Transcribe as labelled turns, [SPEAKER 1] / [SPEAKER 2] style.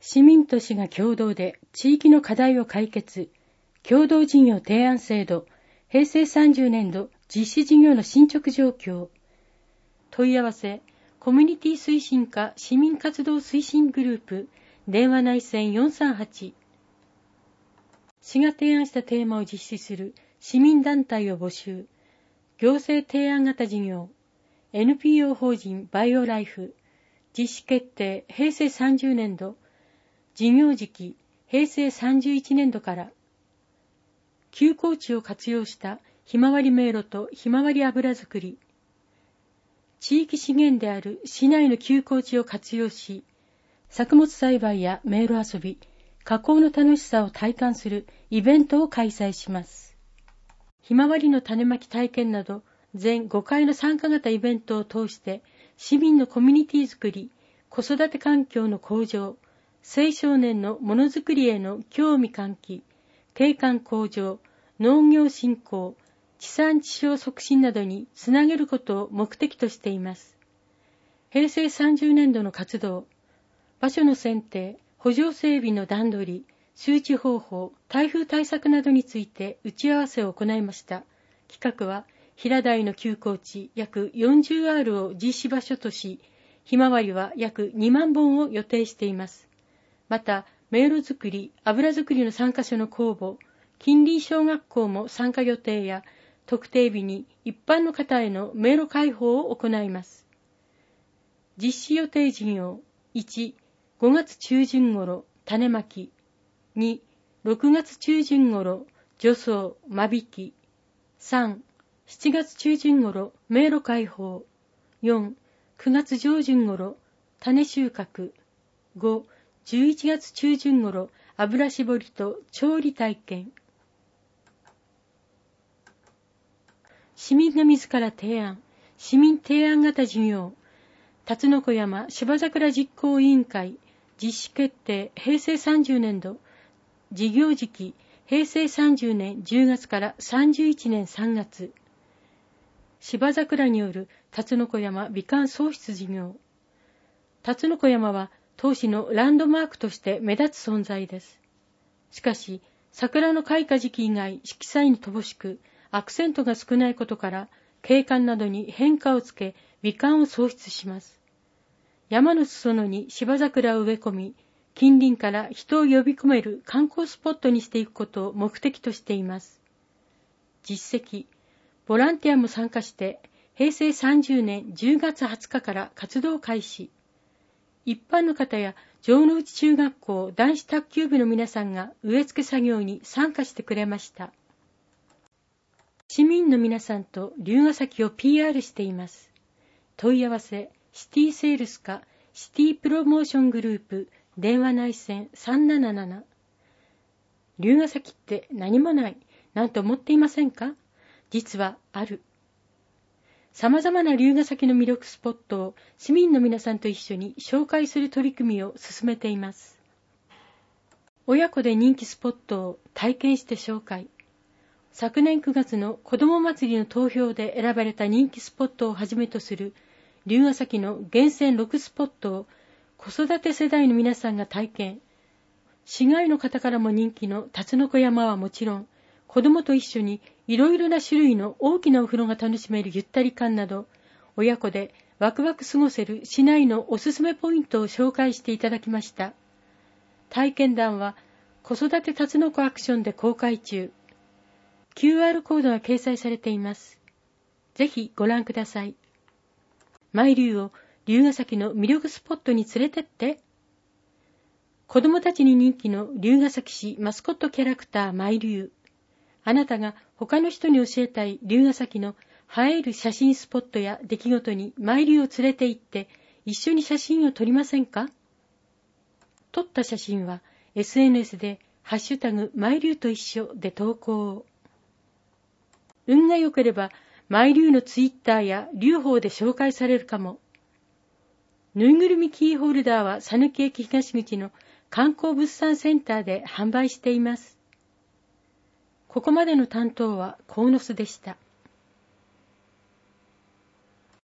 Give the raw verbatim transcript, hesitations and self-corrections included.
[SPEAKER 1] 市民都市が共同で地域の課題を解決、共同事業提案制度、へいせいさんじゅうねんど実施事業の進捗状況。問い合わせ、コミュニティ推進課市民活動推進グループ、電話内線よんさんはち。市が提案したテーマを実施する市民団体を募集。行政提案型事業。エヌピーオー 法人バイオライフ。実施決定へいせいさんじゅうねんど。事業時期へいせいさんじゅういちねんどから。休耕地を活用したひまわり迷路とひまわり油作り。地域資源である市内の休耕地を活用し、作物栽培や迷路遊び、加工の楽しさを体感するイベントを開催します。ひまわりの種まき体験など全ごかいの参加型イベントを通して市民のコミュニティづくり、子育て環境の向上、青少年のものづくりへの興味喚起、景観向上、農業振興、地産地消促進などにつなげることを目的としています。へいせいさんじゅうねんどの活動、場所の選定、補助整備の段取り、周知方法、台風対策などについて打ち合わせを行いました。企画は、平台の休耕地約 よんじゅうアール を実施場所とし、ひまわりは約にまんぼんを予定しています。また、迷路作り、油作りの参加者の公募、近隣小学校も参加予定や、特定日に一般の方への迷路開放を行います。実施予定事業、いち、ごがつちゅうじゅん頃、種まき、に、ろくがつちゅうじゅん頃、除草、間引き、さん、しちがつちゅうじゅん頃、迷路開放、よん、くがつ上旬頃、種収穫、ご、じゅういちがつちゅうじゅん頃、油搾りと調理体験。市民が自ら提案、市民提案型事業、辰の子山芝桜実行委員会、実施決定へいせいさんじゅうねんど、事業時期へいせいさんじゅうねんじゅうがつからさんじゅういちねんさんがつ。芝桜による辰の子山美観創出事業。辰の子山は当市のランドマークとして目立つ存在です。しかし、桜の開花時期以外色彩に乏しく、アクセントが少ないことから、景観などに変化をつけ、美観を創出します。山の裾野に芝桜を植え込み、近隣から人を呼び込める観光スポットにしていくことを目的としています。実績、ボランティアも参加して、へいせいさんじゅうねんじゅうがつはつかから活動開始。一般の方や城之内中学校男子卓球部の皆さんが植え付け作業に参加してくれました。市民の皆さんと龍ヶ崎を ピーアール しています。問い合わせ、シティセールス課、シティプロモーショングループ、電話内線さんなななな。龍ヶ崎って何もない、なんて思っていませんか？実はある。様々な龍ヶ崎の魅力スポットを市民の皆さんと一緒に紹介する取り組みを進めています。親子で人気スポットを体験して紹介。昨年くがつの子ども祭りの投票で選ばれた人気スポットをはじめとする龍ヶ崎の厳選ろくスポットを子育て世代の皆さんが体験。市外の方からも人気の辰の子山はもちろん、子供と一緒にいろいろな種類の大きなお風呂が楽しめるゆったり感など、親子でワクワク過ごせる市内のおすすめポイントを紹介していただきました。体験談は子育て辰の子アクションで公開中。キューアール コードが掲載されています。ぜひご覧ください。マイリュウを龍ヶ崎の魅力スポットに連れてって。子供たちに人気の龍ヶ崎市マスコットキャラクターマイリュウ。あなたが他の人に教えたい龍ヶ崎の映える写真スポットや出来事にマイリュウを連れて行って一緒に写真を撮りませんか？撮った写真は エスエヌエス でハッシュタグマイリュウと一緒で投稿を。運が良ければマイリュウのツイッターや龍宝で紹介されるかも。ぬいぐるみキーホルダーは佐貫駅東口の観光物産センターで販売しています。ここまでの担当は鴻巣でした。